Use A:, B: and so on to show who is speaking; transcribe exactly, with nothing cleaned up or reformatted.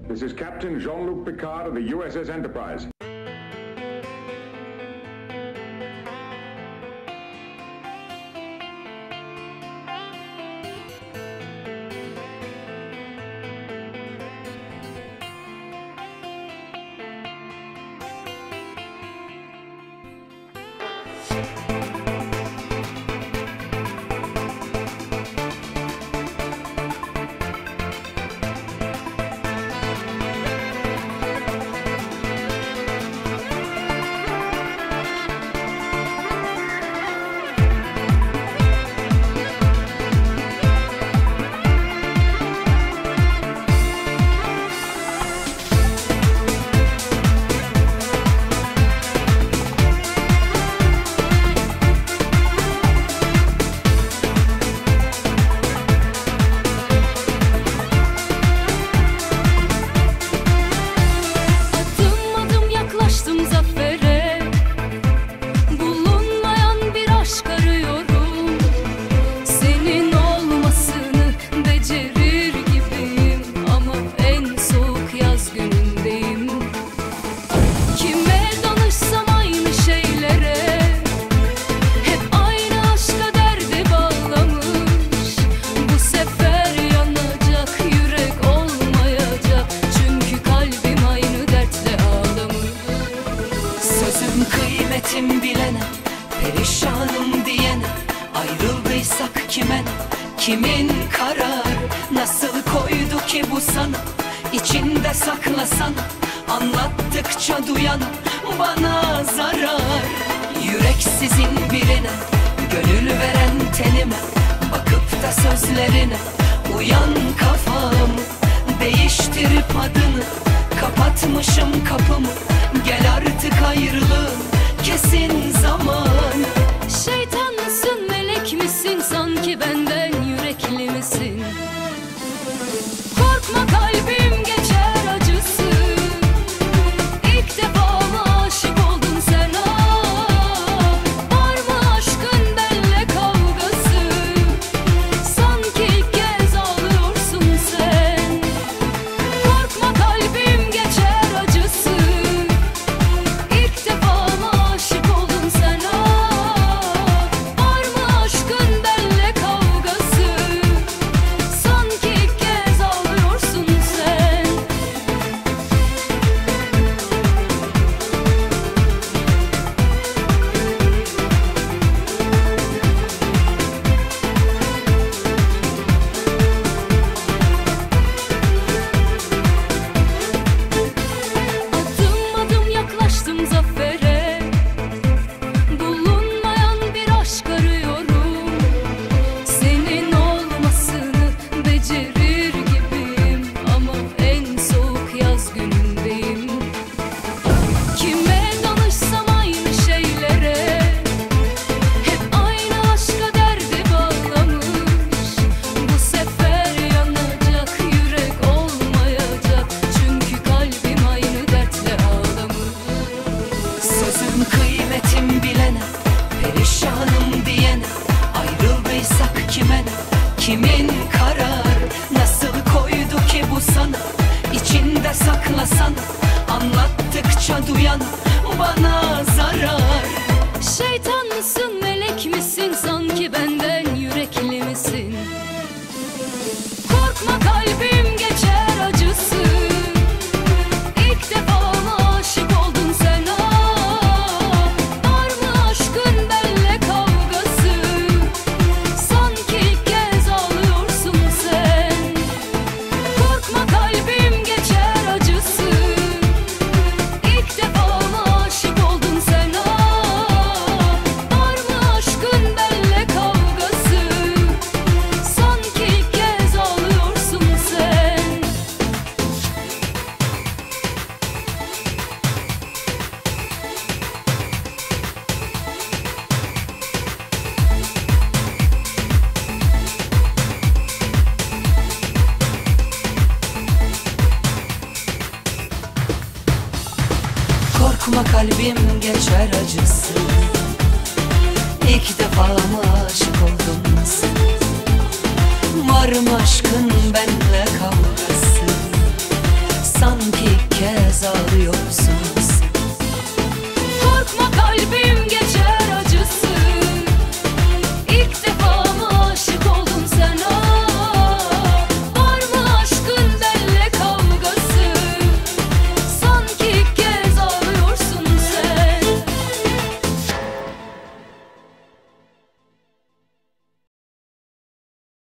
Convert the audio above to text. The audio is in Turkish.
A: This is Captain Jean-Luc Picard of the U S S Enterprise.
B: Kıymetim bilene, perişanım diyene, ayrıldıysak kime, kimin karar? Nasıl koydu ki bu sana, içinde saklasan, anlattıkça duyan bana zarar. Yüreksizin birine, gönül veren tenime, bakıp da sözlerine uyan kafamı, değiştirip adını, kapatmışım kapımı. Gel artık ayrılığın kesin zaman.
C: Şeytan mısın, melek misin, sanki benden yürekli misin? Korkma, kalbim geçer acısı. İlk defa mı aşık oldun sen? Ah, var mı aşkın benle kavgası? Sanki ilk kez ağlıyorsun sen. Korkma, kalbim geçer acısı. İlk defa mı aşık oldun sen? Ah, var mı aşkın benle kavgası? Sanki ilk kez ağlıyorsun sen. Adım adım yaklaştım zafere. Bulunmayan bir aşk arıyorum. Senin olmasını becerir gibiyim, ama en soğuk yaz günündeyim. Kime danışsam aynı şeylere, hep aynı aşka derdi bağlamış. Bu sefer yanacak yürek olmayacak, çünkü kalbim aynı dertle ağlamış.
B: Sözüm kıymetim bilene, perişanım diyene, ayrıldıysak kime, kimin karar? Nasıl koydu ki bu sana, içinde saklasan, anlattıkça duyan bana zarar.
C: Şeytan mısın, melek misin, sanki benden yürekli misin? Korkma, kalbim geçer acısı. İlk defa mı aşık oldun sen? Ah, var mı aşkın benle kavgası? Sanki ilk kez ağlıyorsun sen. Korkma, kalbim geçer acısı. İlk defa mı aşık oldun sen? Ah, var mı aşkın benle kavgası? Sanki ilk kez ağlıyorsun sen.
B: Korkma, kalbim geçer acısı. İlk defa mı aşık oldun sen? Var mı aşkın